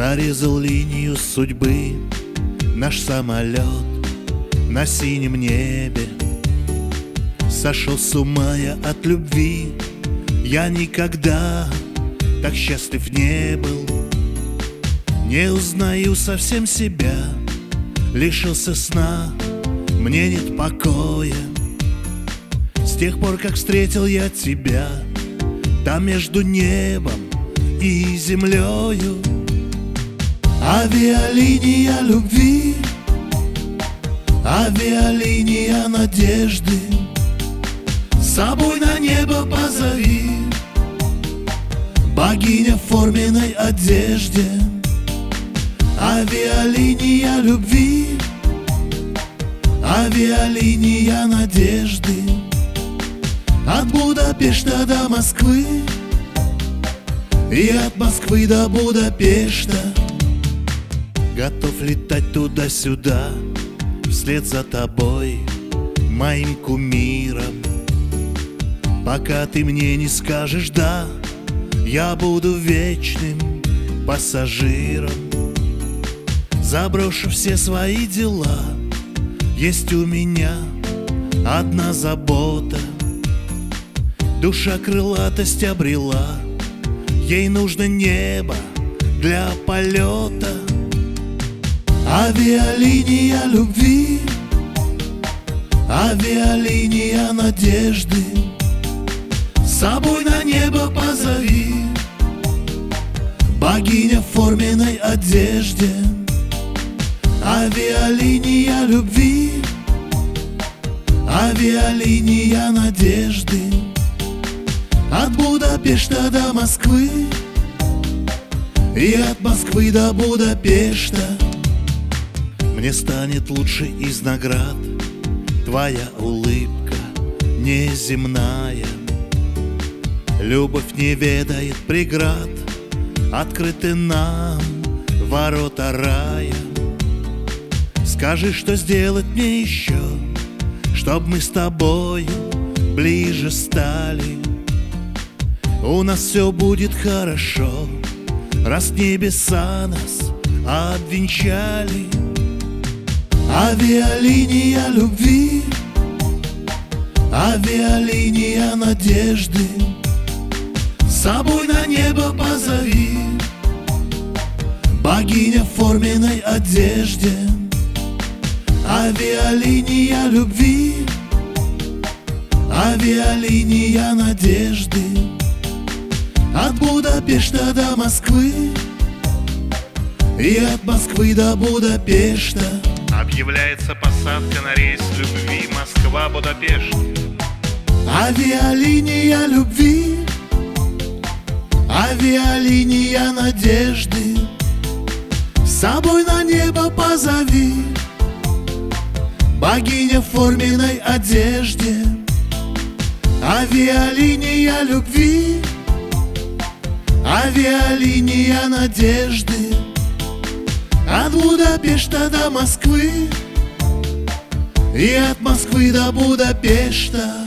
Прорезал линию судьбы наш самолет на синем небе. Сошел с ума я от любви, я никогда так счастлив не был. Не узнаю совсем себя, лишился сна, мне нет покоя. С тех пор, как встретил я тебя, там между небом и землею. Авиалиния любви, авиалиния надежды, с собой на небо позови, богиня в форменной одежде. Авиалиния любви, авиалиния надежды, от Будапешта до Москвы и от Москвы до Будапешта. Готов летать туда-сюда вслед за тобой, моим кумиром. Пока ты мне не скажешь «да», я буду вечным пассажиром. Заброшу все свои дела, есть у меня одна забота. Душа крылатость обрела, ей нужно небо для полета. Авиалиния любви, авиалиния надежды, с собой на небо позови, богиня в форменной одежде. Авиалиния любви, авиалиния надежды, от Будапешта до Москвы и от Москвы до Будапешта. Мне станет лучше из наград твоя улыбка неземная. Любовь не ведает преград, открыты нам ворота рая. Скажи, что сделать мне еще, чтоб мы с тобою ближе стали. У нас все будет хорошо, раз небеса нас обвенчали. Авиалиния любви, авиалиния надежды, с собой на небо позови, богиня в форменной одежде. Авиалиния любви, авиалиния надежды, от Будапешта до Москвы и от Москвы до Будапешта. Объявляется посадка на рейс любви Москва-Будапешт. Авиалиния любви, авиалиния надежды, с собой на небо позови, богиня в форменной одежде. Авиалиния любви, авиалиния надежды, от Будапешта до Москвы и от Москвы до Будапешта.